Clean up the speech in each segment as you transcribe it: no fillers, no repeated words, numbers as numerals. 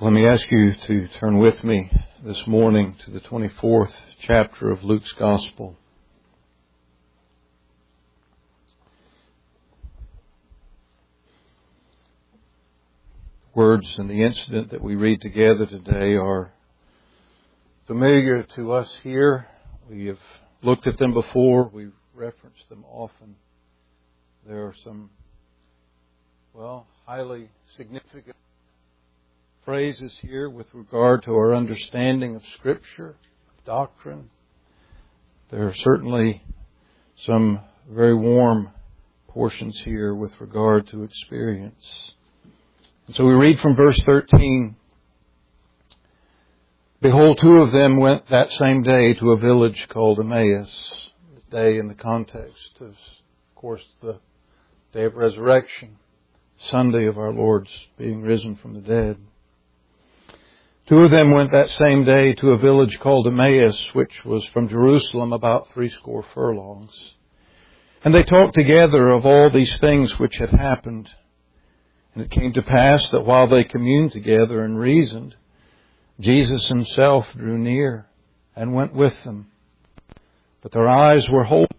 Let me ask you to turn with me this morning to the 24th chapter of Luke's Gospel. Words and the incident that we read together today are familiar to us here. We have looked at them before. We've referenced them often. There are some, highly significant phrases here with regard to our understanding of Scripture, doctrine. There are certainly some very warm portions here with regard to experience. And so we read from verse 13, "Behold, two of them went that same day to a village called Emmaus." This day in the context is, of course, the day of resurrection, Sunday of our Lord's being risen from the dead. Two of them went that same day to a village called Emmaus, which was from Jerusalem about 80 furlongs. And they talked together of all these things which had happened. And it came to pass that while they communed together and reasoned, Jesus himself drew near and went with them. But their eyes were holden.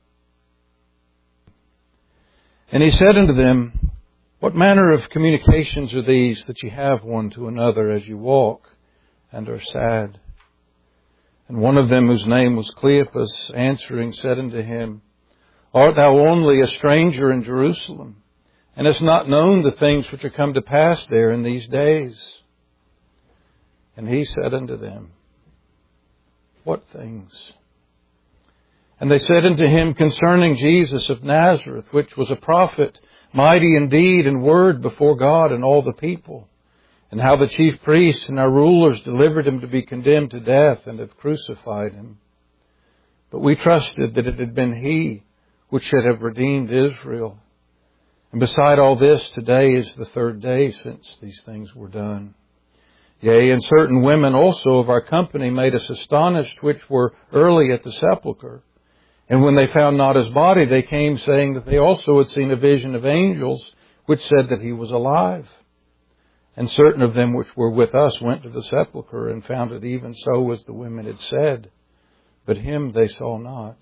And he said unto them, "What manner of communications are these that ye have one to another as you walk, and are sad?" And one of them, whose name was Cleopas, answering, said unto him, "Art thou only a stranger in Jerusalem, and hast not known the things which are come to pass there in these days?" And he said unto them, "What things?" And they said unto him, "Concerning Jesus of Nazareth, which was a prophet, mighty in deed and word before God and all the people, and how the chief priests and our rulers delivered him to be condemned to death and have crucified him. But we trusted that it had been he which should have redeemed Israel. And beside all this, today is the third day since these things were done. Yea, and certain women also of our company made us astonished, which were early at the sepulchre. And when they found not his body, they came saying that they also had seen a vision of angels, which said that he was alive. And certain of them which were with us went to the sepulchre and found it even so as the women had said, but him they saw not."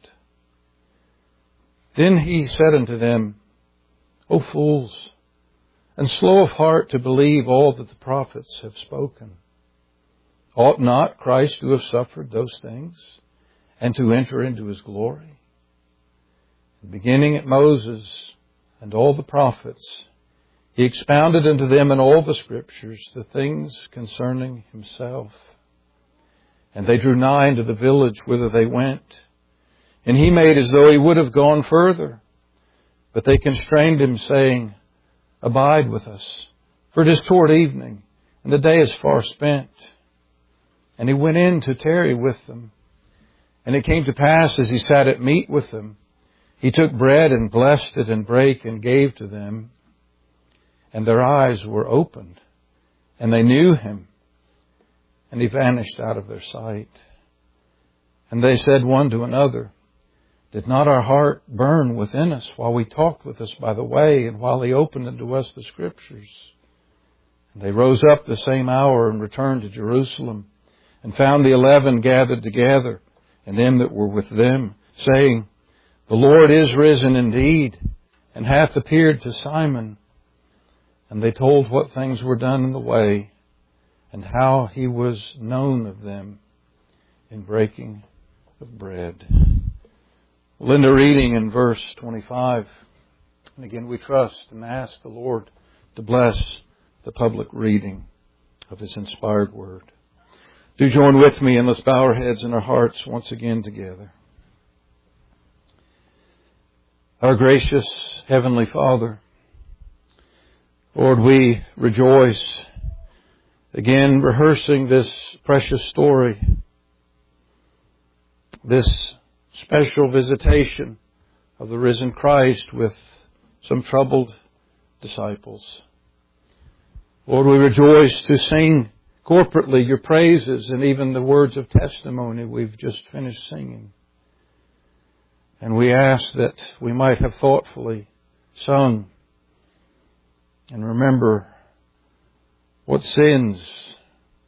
Then he said unto them, "O fools, and slow of heart to believe all that the prophets have spoken. Ought not Christ to have suffered those things, and to enter into his glory? And beginning at Moses and all the prophets, he expounded unto them in all the Scriptures the things concerning himself. And they drew nigh unto the village whither they went. And he made as though he would have gone further. But they constrained him, saying, Abide with us, for it is toward evening, and the day is far spent. And he went in to tarry with them. And it came to pass, as he sat at meat with them, he took bread and blessed it and brake and gave to them. And their eyes were opened, and they knew him, and he vanished out of their sight. And they said one to another, Did not our heart burn within us while we talked with us by the way, and while he opened unto us the Scriptures? And they rose up the same hour and returned to Jerusalem, and found the 11 gathered together, and them that were with them, saying, The Lord is risen indeed, and hath appeared to Simon. And they told what things were done in the way, and how he was known of them in breaking of bread. We'll end the reading in verse 25. And again, we trust and ask the Lord to bless the public reading of his inspired word. Do join with me, and let's bow our heads and our hearts once again together. Our gracious Heavenly Father, Lord, we rejoice again rehearsing this precious story, this special visitation of the risen Christ with some troubled disciples. Lord, we rejoice to sing corporately your praises and even the words of testimony we've just finished singing. And we ask that we might have thoughtfully sung and remember what sins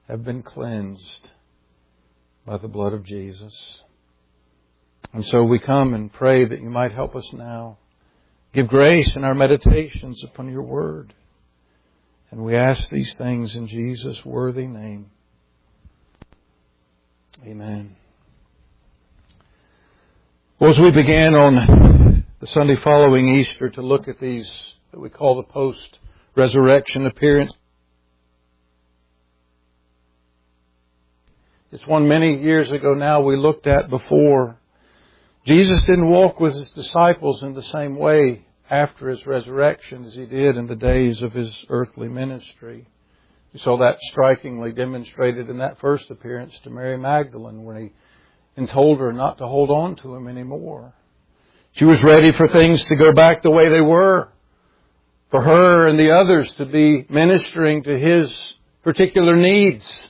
have been cleansed by the blood of Jesus. And so we come and pray that you might help us now. Give grace in our meditations upon your word. And we ask these things in Jesus' worthy name. Amen. Well, as we began on the Sunday following Easter to look at these that we call the post-resurrection appearance, it's one many years ago now we looked at before. Jesus didn't walk with His disciples in the same way after His resurrection as He did in the days of His earthly ministry. We saw that strikingly demonstrated in that first appearance to Mary Magdalene when He told her not to hold on to Him anymore. She was ready for things to go back the way they were, for her and the others to be ministering to His particular needs.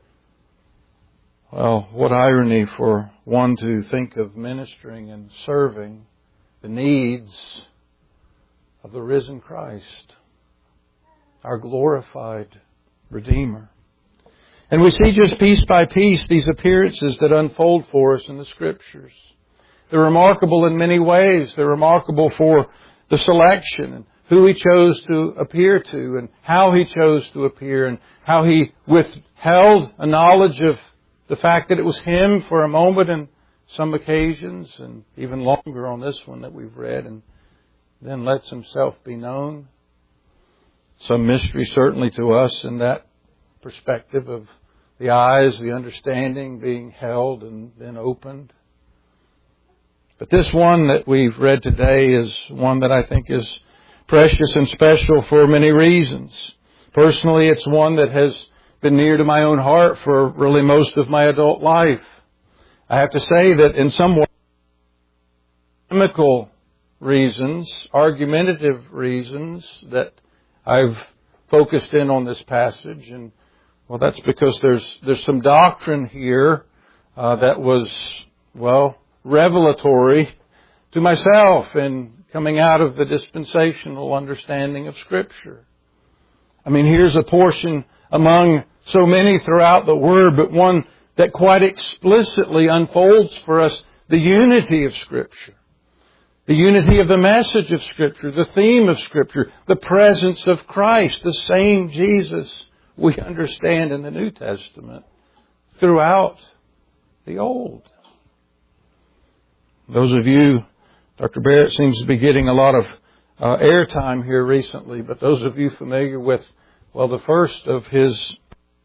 Well, what irony for one to think of ministering and serving the needs of the risen Christ, our glorified Redeemer. And we see just piece by piece these appearances that unfold for us in the Scriptures. They're remarkable in many ways. They're remarkable for the selection and who He chose to appear to and how He chose to appear and how He withheld a knowledge of the fact that it was Him for a moment in some occasions and even longer on this one that we've read, and then lets Himself be known. Some mystery certainly to us in that perspective of the eyes, the understanding being held and then opened. But this one that we've read today is one that I think is precious and special for many reasons. Personally, it's one that has been near to my own heart for really most of my adult life. I have to say that in some ways, polemical reasons, argumentative reasons that I've focused in on this passage, and well, that's because there's some doctrine here that was, well, revelatory to myself in coming out of the dispensational understanding of Scripture. I mean, here's a portion among so many throughout the Word, but one that quite explicitly unfolds for us the unity of Scripture. The unity of the message of Scripture, the theme of Scripture, the presence of Christ, the same Jesus we understand in the New Testament throughout the Old. Those of you, Dr. Barrett seems to be getting a lot of airtime here recently, but those of you familiar with, well, the first of his,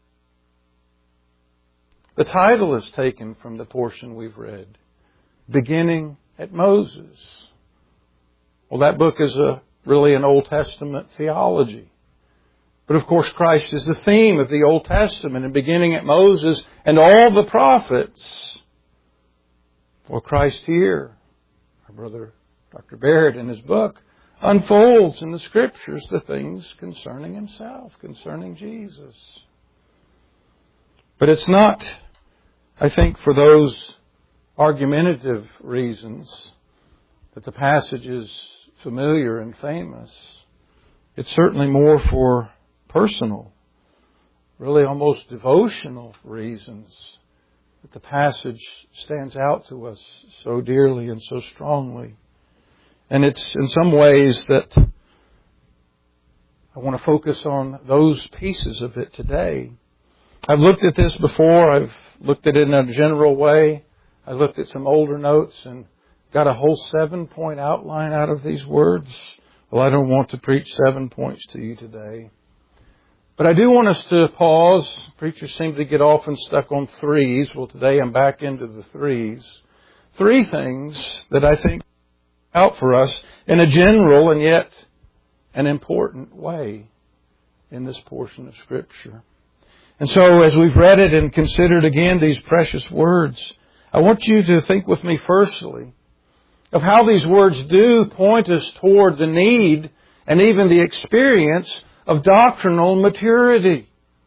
the title is taken from the portion we've read, Beginning at Moses. Well, that book is really an Old Testament theology. But of course, Christ is the theme of the Old Testament, and beginning at Moses and all the prophets. Well, Christ here, our brother Dr. Barrett in his book, unfolds in the Scriptures the things concerning Himself, concerning Jesus. But it's not, I think, for those argumentative reasons that the passage is familiar and famous. It's certainly more for personal, really almost devotional reasons that the passage stands out to us so dearly and so strongly. And it's in some ways that I want to focus on those pieces of it today. I've looked at this before. I've looked at it in a general way. I looked at some older notes and got a whole 7-point outline out of these words. Well, I don't want to preach 7 points to you today. But I do want us to pause. Preachers seem to get often stuck on 3s. Well, today I'm back into the 3s. 3 things that I think out for us in a general and yet an important way in this portion of Scripture. And so as we've read it and considered again these precious words, I want you to think with me firstly of how these words do point us toward the need and even the experience of doctrinal maturity.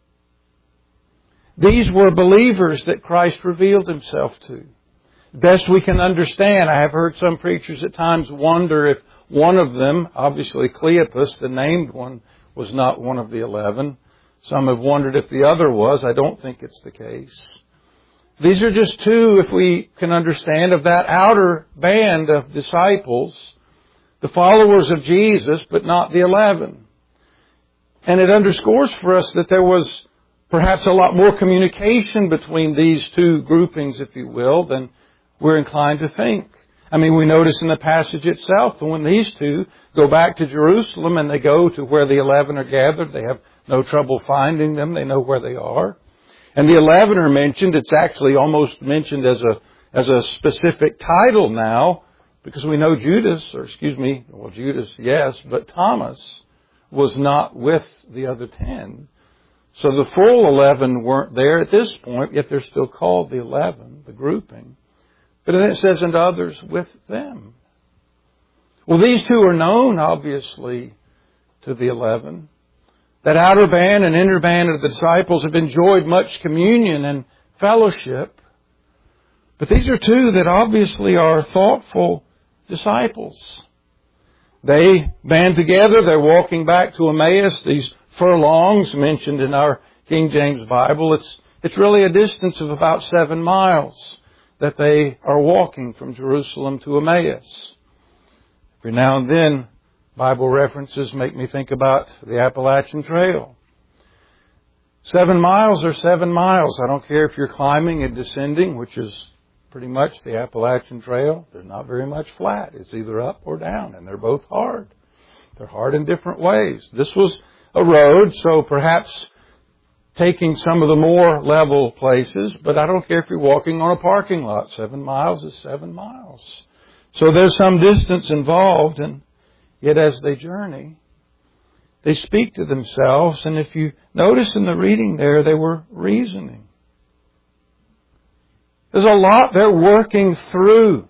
These were believers that Christ revealed Himself to. Best we can understand, I have heard some preachers at times wonder if one of them, obviously Cleopas, the named one, was not one of the 11. Some have wondered if the other was. I don't think it's the case. These are just two, if we can understand, of that outer band of disciples, the followers of Jesus, but not the 11. And it underscores for us that there was perhaps a lot more communication between these two groupings, if you will, than we're inclined to think. I mean, we notice in the passage itself that when these two go back to Jerusalem and they go to where the 11 are gathered, they have no trouble finding them. They know where they are. And the 11 are mentioned. It's actually almost mentioned as a specific title now, because we know Judas, yes, but Thomas was not with the other 10. So the full 11 weren't there at this point, yet they're still called the 11, the grouping. But then it says, and others with them. Well, these two are known, obviously, to the 11. That outer band and inner band of the disciples have enjoyed much communion and fellowship. But these are two that obviously are thoughtful disciples. They band together. They're walking back to Emmaus. These furlongs mentioned in our King James Bible. It's really a distance of about 7 miles that they are walking from Jerusalem to Emmaus. Every now and then, Bible references make me think about the Appalachian Trail. 7 miles are 7 miles. I don't care if you're climbing and descending, which is pretty much the Appalachian Trail. There's not very much flat. It's either up or down, and they're both hard. They're hard in different ways. This was a road, so perhaps taking some of the more level places, but I don't care if you're walking on a parking lot. 7 miles is 7 miles. So there's some distance involved, and yet as they journey, they speak to themselves, and if you notice in the reading there, they were reasoning. There's a lot they're working through.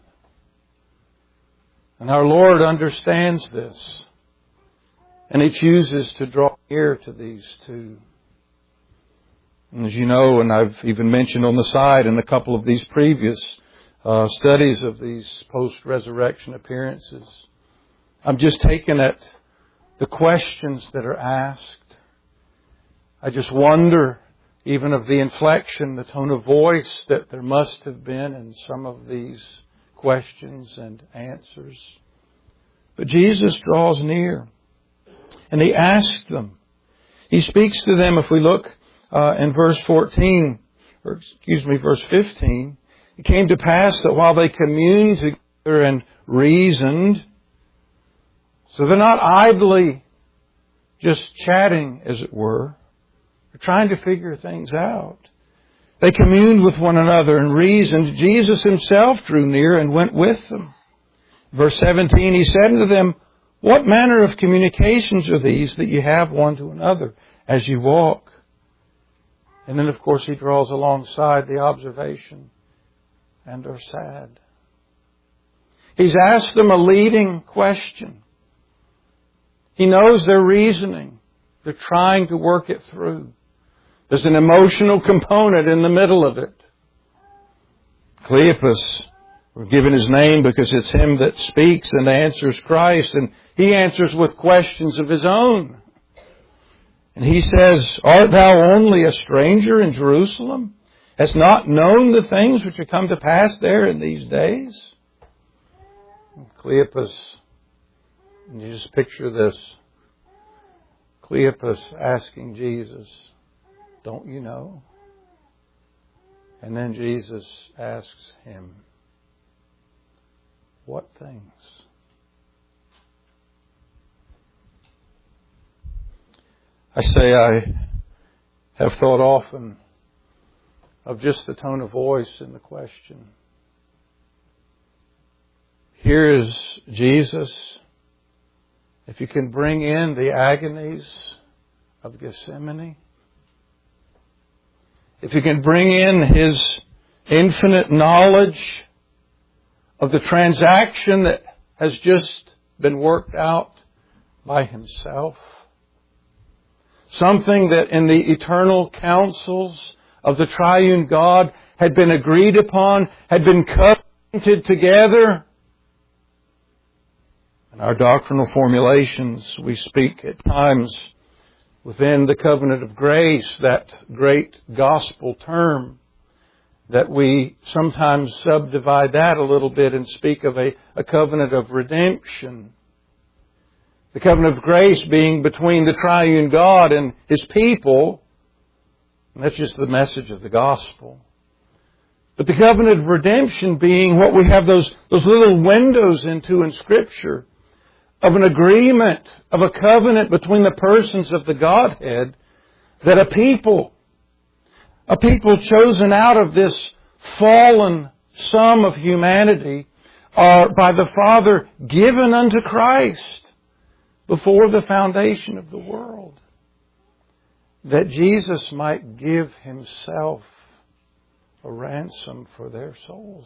And our Lord understands this. And He chooses to draw near to these two. And as you know, and I've even mentioned on the side in a couple of these previous studies of these post-resurrection appearances, I'm just taking at the questions that are asked. I just wonder even of the inflection, the tone of voice that there must have been in some of these questions and answers. But Jesus draws near and He asks them. He speaks to them. If we look in verse 15, it came to pass that while they communed together and reasoned, so they're not idly just chatting, as it were. They're trying to figure things out. They communed with one another and reasoned. Jesus Himself drew near and went with them. Verse 17, He said unto them, What manner of communications are these that you have one to another as you walk? And then, of course, He draws alongside the observation, and are sad. He's asked them a leading question. He knows they're reasoning. They're trying to work it through. There's an emotional component in the middle of it. Cleopas, we're given his name because it's him that speaks and answers Christ, and he answers with questions of his own. And he says, Art thou only a stranger in Jerusalem? Hast not known the things which are come to pass there in these days? And Cleopas, and you just picture this. Cleopas asking Jesus, Don't you know? And then Jesus asks him, What things? I say I have thought often of just the tone of voice in the question. Here is Jesus. If you can bring in the agonies of Gethsemane, if you can bring in His infinite knowledge of the transaction that has just been worked out by Himself, something that in the eternal counsels of the triune God had been agreed upon, had been covenanted together. In our doctrinal formulations, we speak at times within the covenant of grace, that great gospel term, that we sometimes subdivide that a little bit and speak of a covenant of redemption. The covenant of grace being between the triune God and His people. And that's just the message of the gospel. But the covenant of redemption being what we have those little windows into in Scripture, of an agreement, of a covenant between the persons of the Godhead, that a people chosen out of this fallen sum of humanity are by the Father given unto Christ before the foundation of the world, that Jesus might give Himself a ransom for their souls,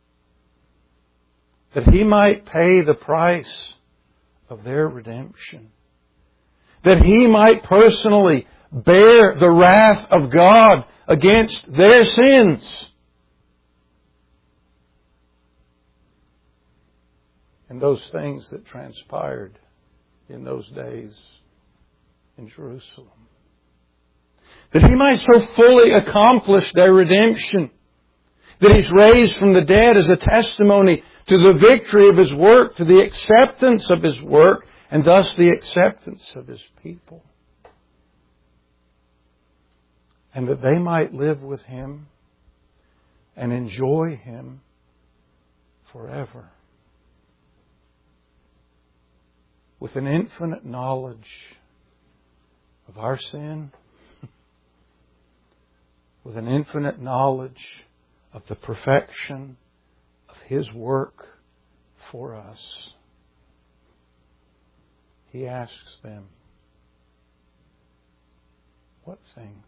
that He might pay the price of their redemption, that He might personally bear the wrath of God against their sins. And those things that transpired in those days in Jerusalem. That He might so fully accomplish their redemption, that He's raised from the dead as a testimony to the victory of His work, to the acceptance of His work, and thus the acceptance of His people. And that they might live with Him and enjoy Him forever, with an infinite knowledge of our sin, with an infinite knowledge of the perfection of His work for us. He asks them, what things?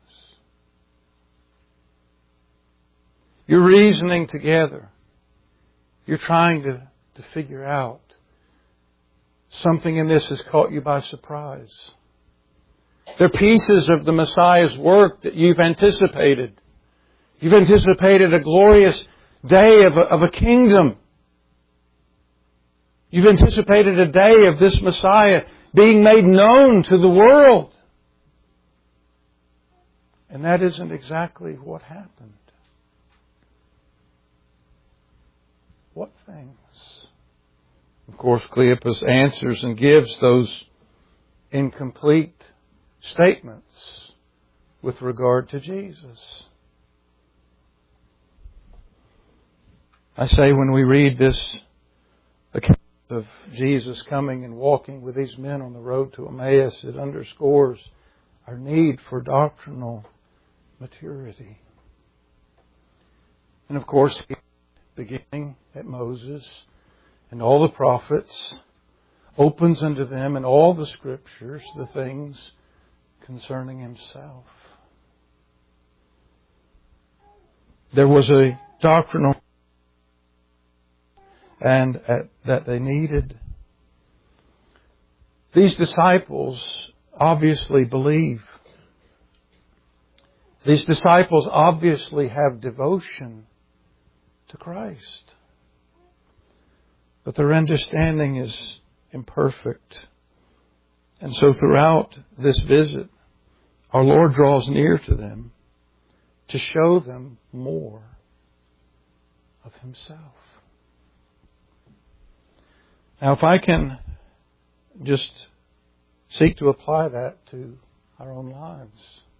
You're reasoning together. You're trying to figure out. Something in this has caught you by surprise. They're pieces of the Messiah's work that you've anticipated. You've anticipated a glorious day of a kingdom. You've anticipated a day of this Messiah being made known to the world. And that isn't exactly what happened. What things? Of course, Cleopas answers and gives those incomplete statements with regard to Jesus. I say when we read this account of Jesus coming and walking with these men on the road to Emmaus, it underscores our need for doctrinal maturity. And of course, beginning at Moses and all the prophets, opens unto them in all the Scriptures the things concerning Himself. There was a doctrinal and that they needed. These disciples obviously believe. These disciples obviously have devotion to Christ. But their understanding is imperfect. And so throughout this visit, our Lord draws near to them to show them more of Himself. Now, if I can just seek to apply that to our own lives.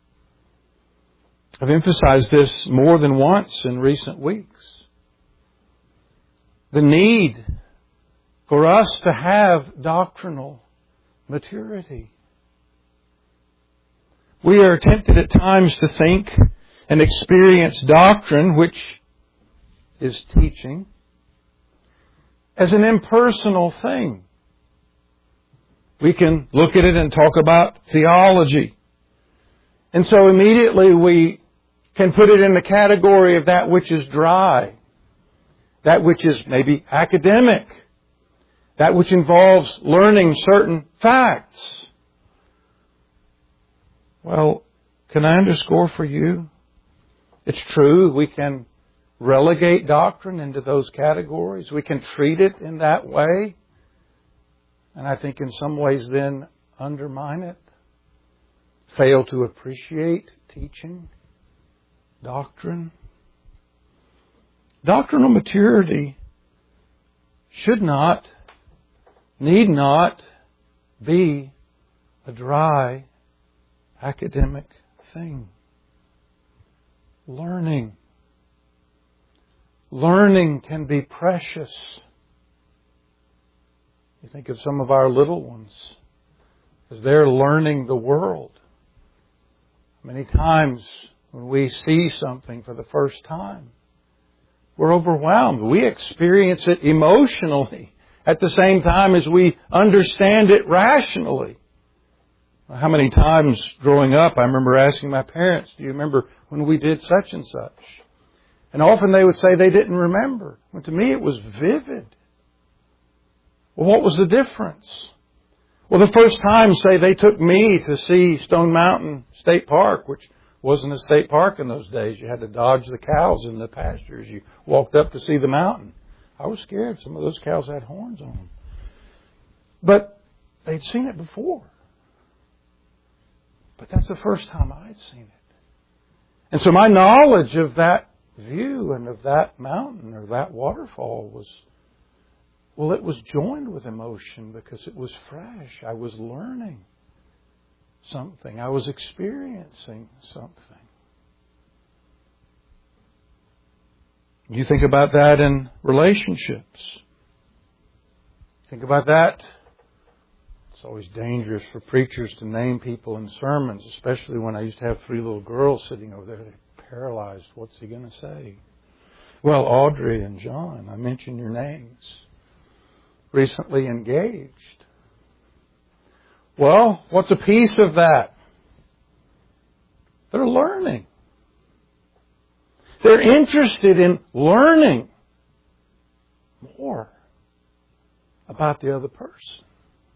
I've emphasized this more than once in recent weeks. The need for us to have doctrinal maturity. We are tempted at times to think and experience doctrine, which is teaching, as an impersonal thing. We can look at it and talk about theology. And so immediately we can put it in the category of that which is dry, that which is maybe academic, that which involves learning certain facts. Well, can I underscore for you? It's true, we can relegate doctrine into those categories. We can treat it in that way. And I think in some ways then undermine it. fail to appreciate teaching, doctrine. Doctrinal maturity should not, need not be a dry academic thing. Learning can be precious. You think of some of our little ones as they're learning the world. Many times when we see something for the first time, we're overwhelmed. We experience it emotionally at the same time as we understand it rationally. How many times growing up, I remember asking my parents, do you remember when we did such and such? And often they would say they didn't remember. But to me it was vivid. Well, what was the difference? Well, the first time, say, they took me to see Stone Mountain State Park, which wasn't a state park in those days. You had to dodge the cows in the pastures. You walked up to see the mountain. I was scared. Some of those cows had horns on them. But they'd seen it before. But that's the first time I'd seen it. And so my knowledge of that view and of that mountain or that waterfall was, well, it was joined with emotion because it was fresh. I was learning something. I was experiencing something. You think about that in relationships. Think about that. It's always dangerous for preachers to name people in sermons, especially when I used to have 3 little girls sitting over there. They're paralyzed. What's he going to say? Well, Audrey and John, I mentioned your names. Recently engaged. Well, what's a piece of that? They're learning. They're interested in learning more about the other person.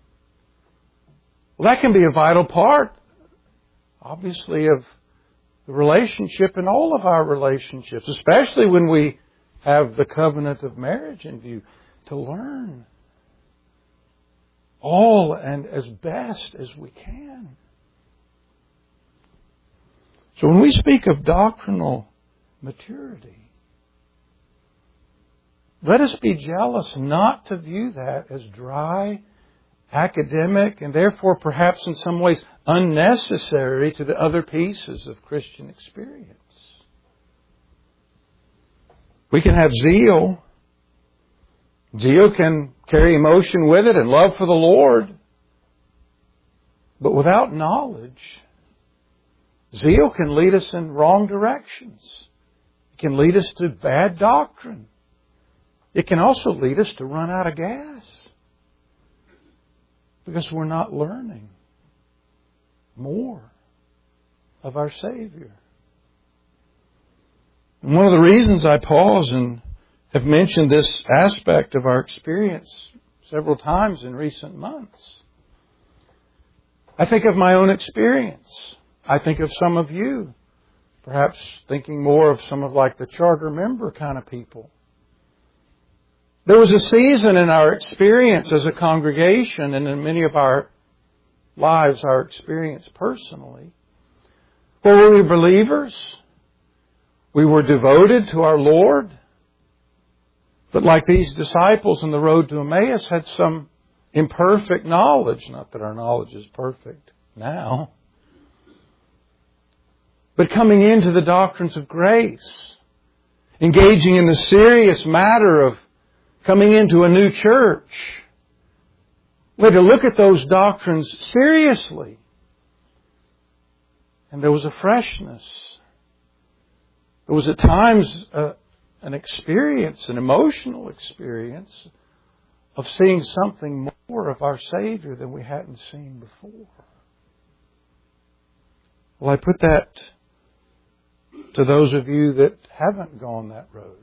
Well, that can be a vital part, obviously, of the relationship in all of our relationships, especially when we have the covenant of marriage in view, to learn all and as best as we can. So when we speak of doctrinal maturity, let us be jealous not to view that as dry, academic, and therefore perhaps in some ways unnecessary to the other pieces of Christian experience. We can have zeal. Zeal can carry emotion with it and love for the Lord. But without knowledge, zeal can lead us in wrong directions. It can lead us to bad doctrine. It can also lead us to run out of gas because we're not learning more of our Savior. And one of the reasons I pause and have mentioned this aspect of our experience several times in recent months, I think of my own experience. I think of some of you, perhaps thinking more of some of like the charter member kind of people. There was a season in our experience as a congregation and in many of our lives, our experience personally, where we were believers. We were devoted to our Lord. But like these disciples on the road to Emmaus had some imperfect knowledge. Not that our knowledge is perfect now. But coming into the doctrines of grace, engaging in the serious matter of coming into a new church, we had to look at those doctrines seriously. And there was a freshness. There was at times an experience, an emotional experience of seeing something more of our Savior than we hadn't seen before. Well, I put that to those of you that haven't gone that road,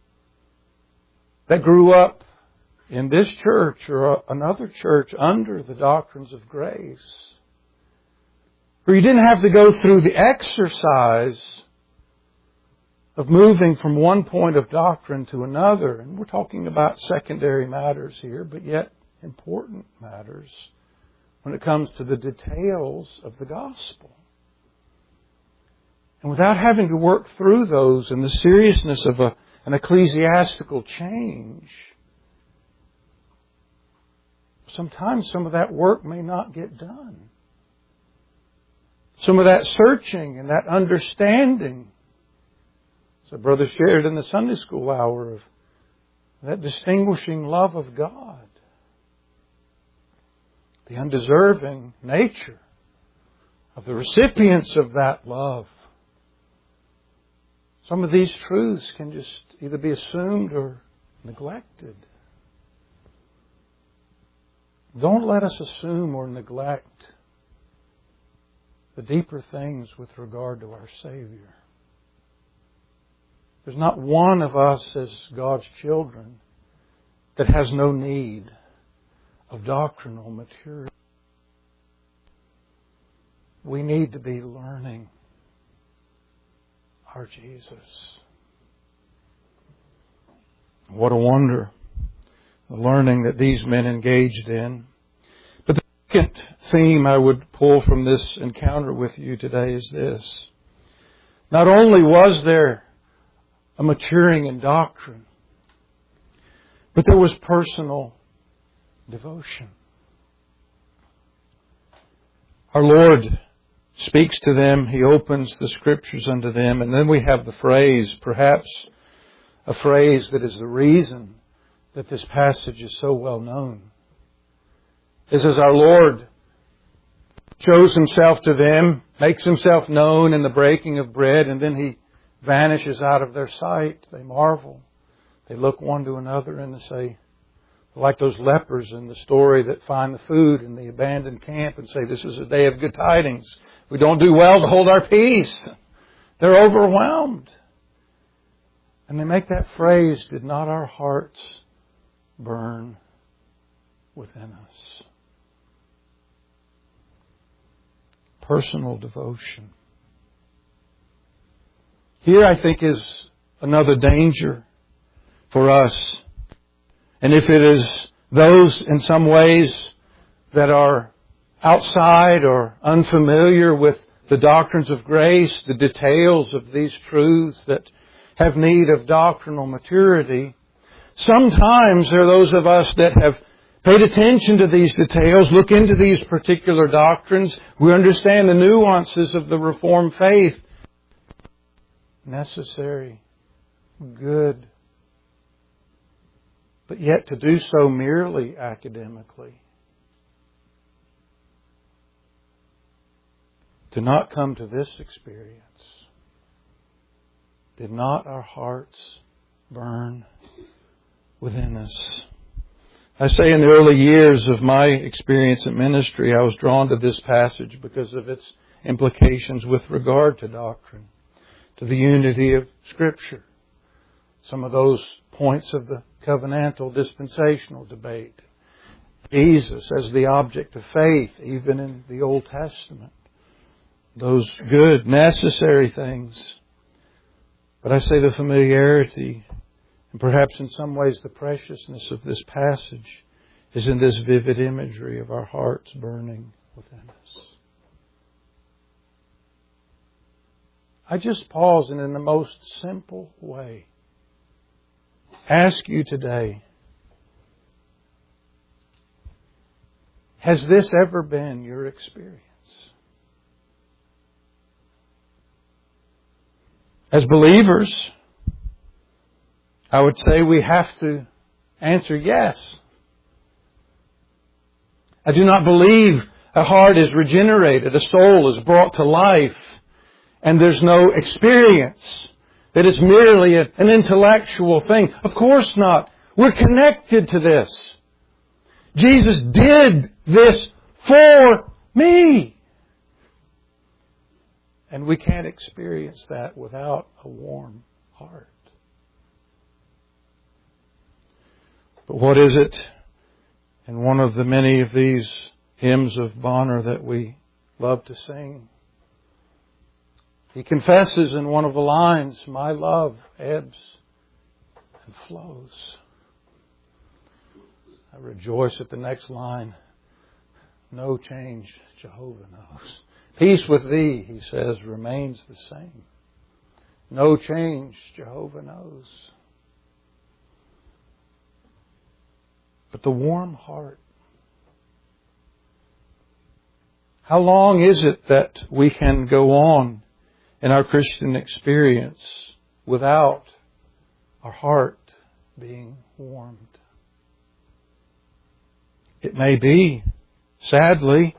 that grew up in this church or another church under the doctrines of grace, where you didn't have to go through the exercise of moving from one point of doctrine to another. And we're talking about secondary matters here, but yet important matters when it comes to the details of the gospel. And without having to work through those and the seriousness of an ecclesiastical change, sometimes some of that work may not get done. Some of that searching and that understanding. So Brother shared in the Sunday school hour of that distinguishing love of God. The undeserving nature of the recipients of that love. Some of these truths can just either be assumed or neglected. Don't let us assume or neglect the deeper things with regard to our Savior. There's not one of us as God's children that has no need of doctrinal maturity. We need to be learning our Jesus. What a wonder, the learning that these men engaged in. But the second theme I would pull from this encounter with you today is this. Not only was there a maturing in doctrine, but there was personal devotion. Our Lord speaks to them. He opens the Scriptures unto them. And then we have the phrase, perhaps a phrase that is the reason that this passage is so well known. Is as our Lord shows Himself to them, makes Himself known in the breaking of bread, and then He vanishes out of their sight. They marvel. They look one to another and they say, like those lepers in the story that find the food in the abandoned camp and say, this is a day of good tidings. We don't do well to hold our peace. They're overwhelmed. And they make that phrase, did not our hearts burn within us? Personal devotion. Here, I think, is another danger for us. And if it is those in some ways that are outside or unfamiliar with the doctrines of grace, the details of these truths that have need of doctrinal maturity, sometimes there are those of us that have paid attention to these details, look into these particular doctrines. We understand the nuances of the Reformed faith. Necessary, good, but yet to do so merely academically. To not come to this experience. Did not our hearts burn within us? I say in the early years of my experience in ministry, I was drawn to this passage because of its implications with regard to doctrine, to the unity of Scripture. Some of those points of the covenantal dispensational debate. Jesus as the object of faith, even in the Old Testament. Those good, necessary things. But I say the familiarity, and perhaps in some ways the preciousness of this passage, is in this vivid imagery of our hearts burning within us. I just pause and in the most simple way ask you today, has this ever been your experience? As believers, I would say we have to answer yes. I do not believe a heart is regenerated, a soul is brought to life, and there's no experience. That it's merely an intellectual thing. Of course not. We're connected to this. Jesus did this for me. And we can't experience that without a warm heart. But what is it in one of the many of these hymns of Bonner that we love to sing? He confesses in one of the lines, my love ebbs and flows. I rejoice at the next line. No change, Jehovah knows. Peace with thee, he says, remains the same. No change, Jehovah knows. But the warm heart. How long is it that we can go on in our Christian experience without our heart being warmed? It may be, sadly,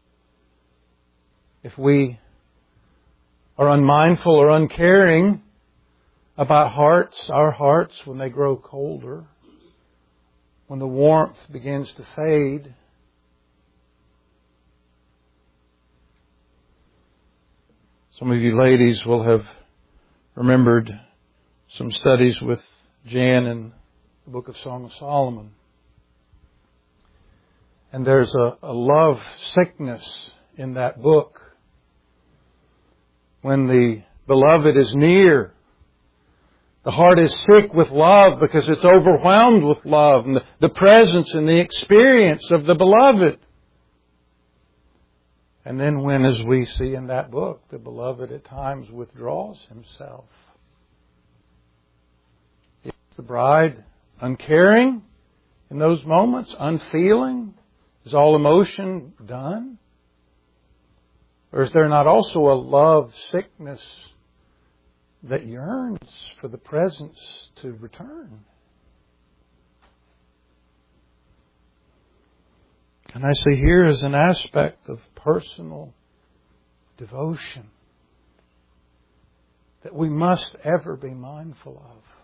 if we are unmindful or uncaring about our hearts when they grow colder, when the warmth begins to fade. Some of you ladies will have remembered some studies with Jan in the book of Song of Solomon. And there's a love sickness in that book. When the beloved is near, the heart is sick with love because it's overwhelmed with love and the presence and the experience of the beloved. And then when, as we see in that book, the beloved at times withdraws himself. Is the bride uncaring in those moments, unfeeling? Is all emotion done? Or is there not also a love sickness that yearns for the presence to return? And I see here is an aspect of personal devotion that we must ever be mindful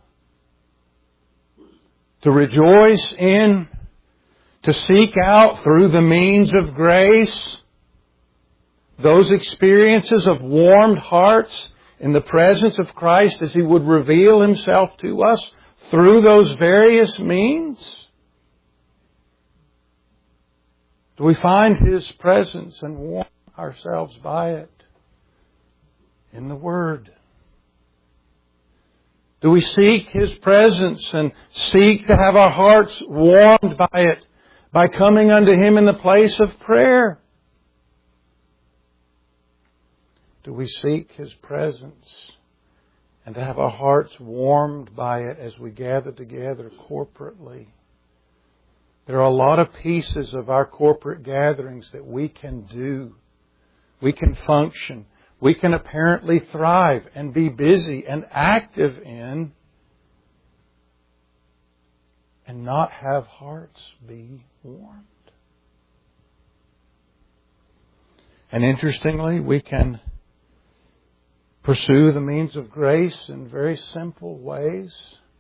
of. To rejoice in, to seek out through the means of grace, those experiences of warmed hearts in the presence of Christ as He would reveal Himself to us through those various means. Do we find His presence and warm ourselves by it in the Word? Do we seek His presence and seek to have our hearts warmed by it by coming unto Him in the place of prayer? Do we seek His presence and to have our hearts warmed by it as we gather together corporately? There are a lot of pieces of our corporate gatherings that we can do. We can function. We can apparently thrive and be busy and active in and not have hearts be warmed. And interestingly, we can pursue the means of grace in very simple ways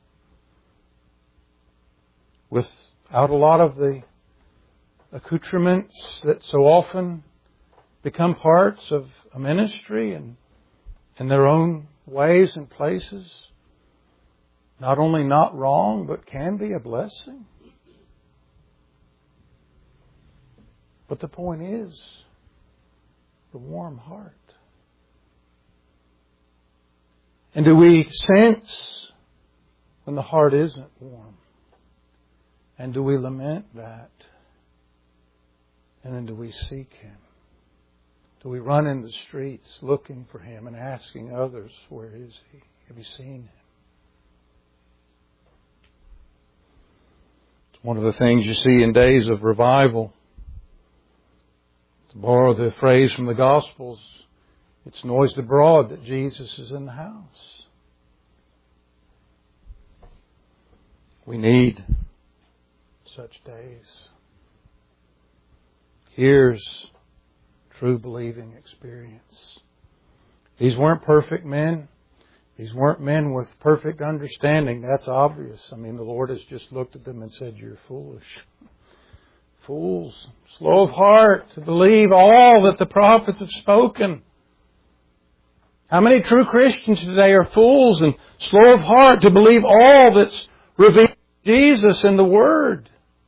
without a lot of the accoutrements that so often become parts of a ministry and in their own ways and places. Not only not wrong, but can be a blessing. But the point is the warm heart. And do we sense when the heart isn't warm? And do we lament that? And then do we seek Him? Do we run in the streets looking for Him and asking others, where is He? Have you seen Him? It's one of the things you see in days of revival. To borrow the phrase from the Gospels, it's noised abroad that Jesus is in the house. We need such days. Here's true believing experience. These weren't perfect men. These weren't men with perfect understanding. That's obvious. I mean, the Lord has just looked at them and said, you're foolish. Fools, slow of heart to believe all that the prophets have spoken. How many true Christians today are fools and slow of heart to believe all that's revealed in Jesus in the Word?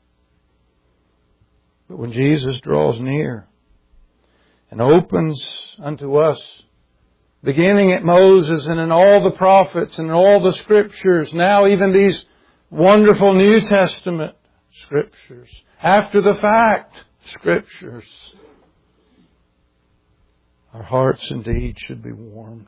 But when Jesus draws near and opens unto us, beginning at Moses and in all the prophets and in all the Scriptures, now even these wonderful New Testament Scriptures, after the fact Scriptures, Our hearts indeed should be warmed.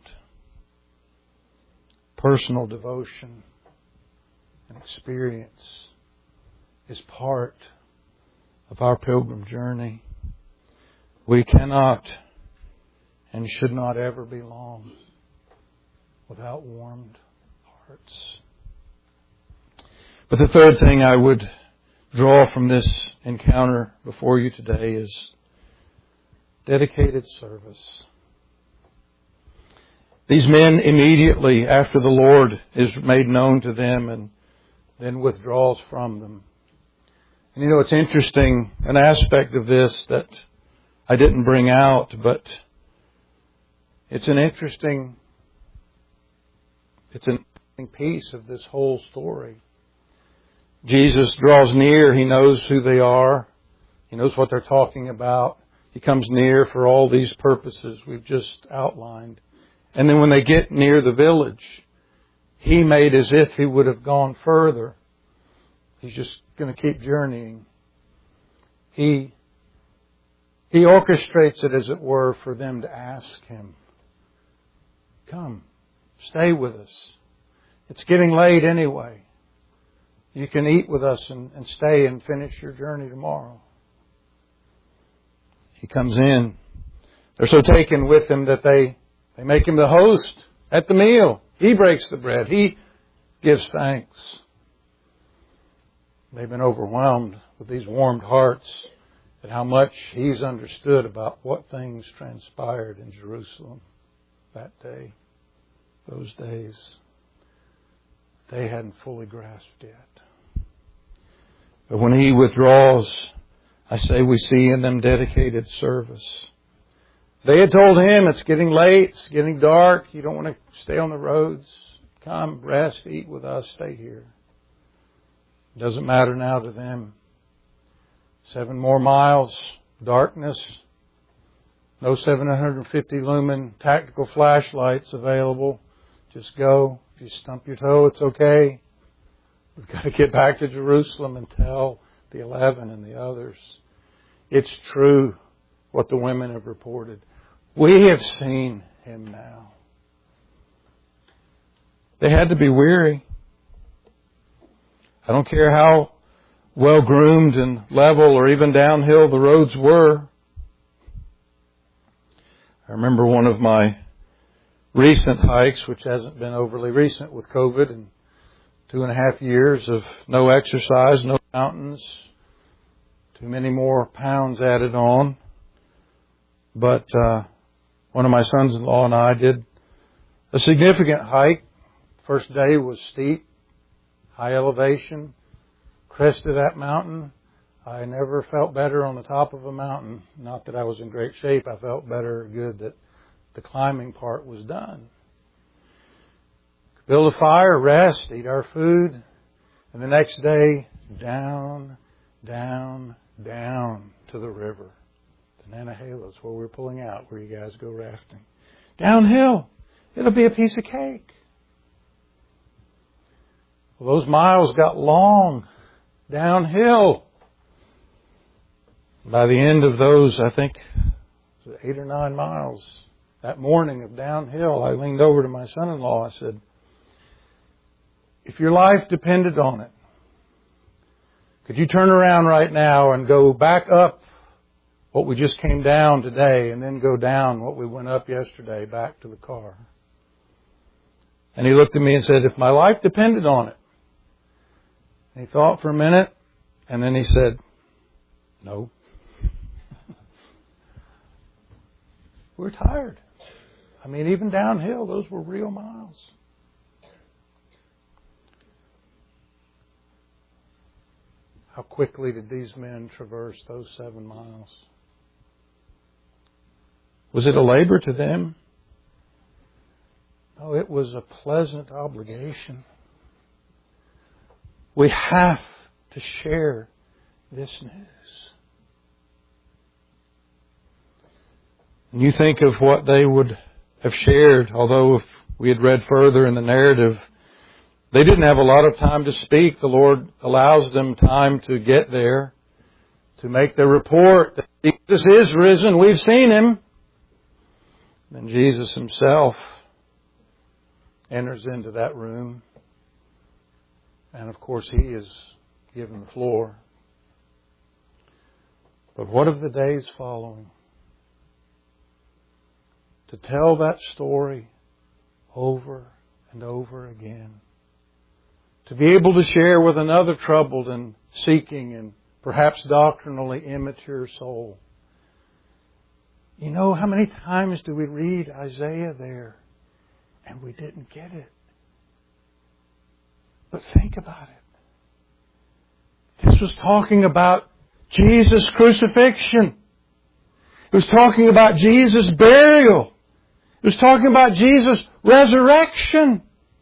Personal devotion and experience is part of our pilgrim journey. We cannot and should not ever be long without warmed hearts. But the third thing I would draw from this encounter before you today is dedicated service. These men immediately after the Lord is made known to them and then withdraws from them. And you know, it's interesting, an aspect of this that I didn't bring out, but it's an interesting piece of this whole story. Jesus draws near. He knows who they are. He knows what they're talking about. He comes near for all these purposes we've just outlined. And then when they get near the village, he made as if he would have gone further. He's just going to keep journeying. He orchestrates it, as it were, for them to ask him, come, stay with us. It's getting late anyway. You can eat with us and stay and finish your journey tomorrow. He comes in. They're so taken with him that they make him the host at the meal. He breaks the bread. He gives thanks. They've been overwhelmed with these warmed hearts at how much he's understood about what things transpired in Jerusalem that day, those days. They hadn't fully grasped yet. But when he withdraws, I say we see in them dedicated service. They had told him, it's getting late, it's getting dark, you don't want to stay on the roads. Come, rest, eat with us, stay here. It doesn't matter now to them. 7 more miles, darkness, no 750 lumen tactical flashlights available. Just go. If you stump your toe, it's okay. We've got to get back to Jerusalem and tell the 11 and the others. It's true what the women have reported. We have seen him now. They had to be weary. I don't care how well groomed and level or even downhill the roads were. I remember one of my recent hikes, which hasn't been overly recent with COVID, and 2.5 years of no exercise, no mountains, too many more pounds added on. But one of my sons-in-law and I did a significant hike. First day was steep, high elevation, crest of that mountain. I never felt better on the top of a mountain. Not that I was in great shape. I felt better, good that the climbing part was done. Build a fire, rest, eat our food. And the next day, down, down, down to the river. The Nantahala is where we're pulling out, where you guys go rafting. Downhill. It'll be a piece of cake. Well, those miles got long. Downhill. By the end of those, I think, 8 or 9 miles, that morning of downhill, I leaned over to my son-in-law. I said, if your life depended on it, could you turn around right now and go back up what we just came down today and then go down what we went up yesterday back to the car? And he looked at me and said, if my life depended on it. And he thought for a minute and then he said, no. We're tired. I mean, even downhill, those were real miles. How quickly did these men traverse those 7 miles? Was it a labor to them? No, it was a pleasant obligation. We have to share this news. And you think of what they would have shared, although if we had read further in the narrative, they didn't have a lot of time to speak. The Lord allows them time to get there, to make their report that Jesus is risen. We've seen Him. Then Jesus Himself enters into that room. And of course He is given the floor. But what of the days following? To tell that story over and over again. To be able to share with another troubled and seeking and perhaps doctrinally immature soul. You know, how many times do we read Isaiah there and we didn't get it? But think about it. This was talking about Jesus' crucifixion. It was talking about Jesus' burial. It was talking about Jesus' resurrection.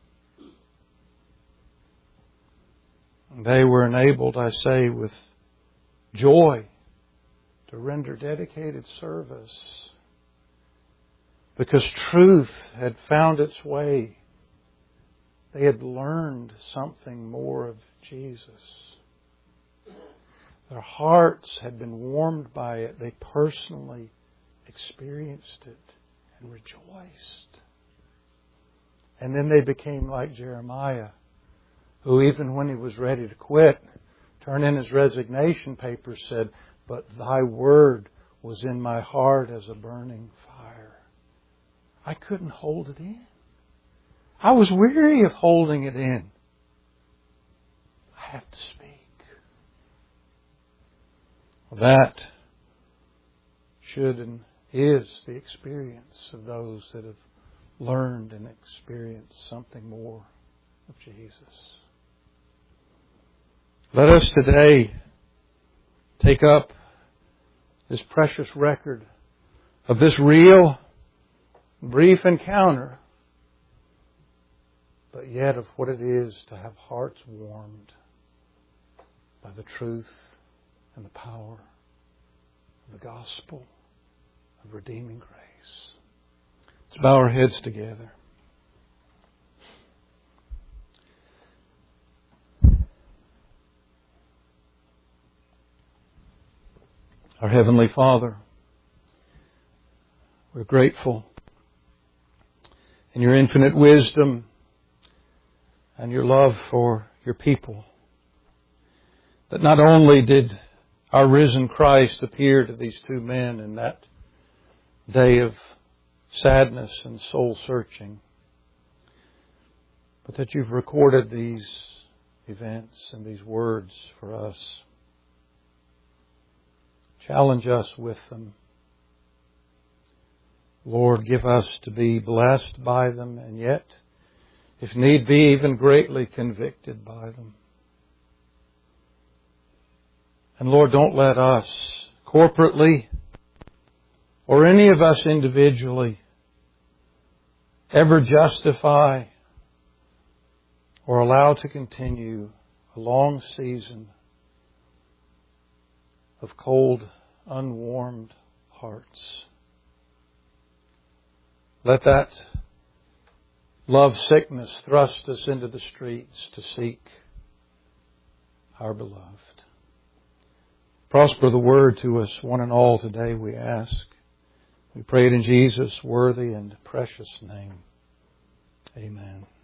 They were enabled, I say, with joy to render dedicated service because truth had found its way. They had learned something more of Jesus. Their hearts had been warmed by it. They personally experienced it and rejoiced. And then they became like Jeremiah, who even when he was ready to quit, turned in his resignation papers, said, "But thy word was in my heart as a burning fire." I couldn't hold it in. I was weary of holding it in. I have to speak. That should and is the experience of those that have learned and experienced something more of Jesus. Let us today take up this precious record of this real, brief encounter, but yet of what it is to have hearts warmed by the truth and the power of the gospel of redeeming grace. Let's bow our heads together. Our Heavenly Father, we're grateful in your infinite wisdom and your love for your people, that not only did our risen Christ appear to these two men in that day of sadness and soul searching, but that you've recorded these events and these words for us. Challenge us with them. Lord, give us to be blessed by them and yet, if need be, even greatly convicted by them. And Lord, don't let us corporately or any of us individually ever justify or allow to continue a long season of cold, unwarmed hearts. Let that love sickness thrust us into the streets to seek our beloved. Prosper the word to us, one and all, today, we ask. We pray it in Jesus' worthy and precious name. Amen.